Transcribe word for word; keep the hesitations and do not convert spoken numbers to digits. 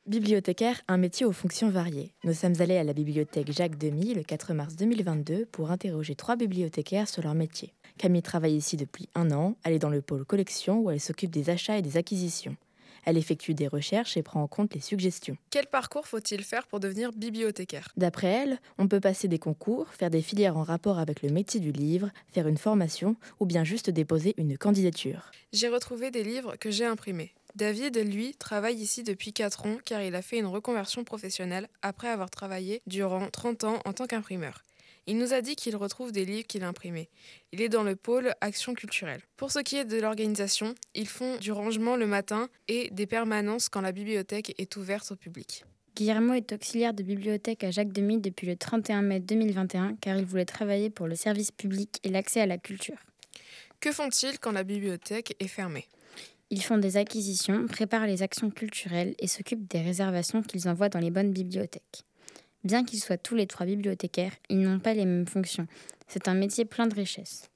Bibliothécaire, un métier aux fonctions variées. Nous sommes allés à la bibliothèque Jacques Demy le quatre mars deux mille vingt-deux pour interroger trois bibliothécaires sur leur métier. Camille travaille ici depuis un an, elle est dans le pôle collection où elle s'occupe des achats et des acquisitions. Elle effectue des recherches et prend en compte les suggestions. Quel parcours faut-il faire pour devenir bibliothécaire ? D'après elle, on peut passer des concours, faire des filières en rapport avec le métier du livre, faire une formation ou bien juste déposer une candidature. J'ai retrouvé des livres que j'ai imprimés. David, lui, travaille ici depuis quatre ans car il a fait une reconversion professionnelle après avoir travaillé durant trente ans en tant qu'imprimeur. Il nous a dit qu'il retrouve des livres qu'il a imprimés. Il est dans le pôle action culturelle. Pour ce qui est de l'organisation, ils font du rangement le matin et des permanences quand la bibliothèque est ouverte au public. Guillermo est auxiliaire de bibliothèque à Jacques Demy depuis le trente et un mai deux mille vingt et un car il voulait travailler pour le service public et l'accès à la culture. Que font-ils quand la bibliothèque est fermée ? Ils font des acquisitions, préparent les actions culturelles et s'occupent des réservations qu'ils envoient dans les bonnes bibliothèques. Bien qu'ils soient tous les trois bibliothécaires, ils n'ont pas les mêmes fonctions. C'est un métier plein de richesses.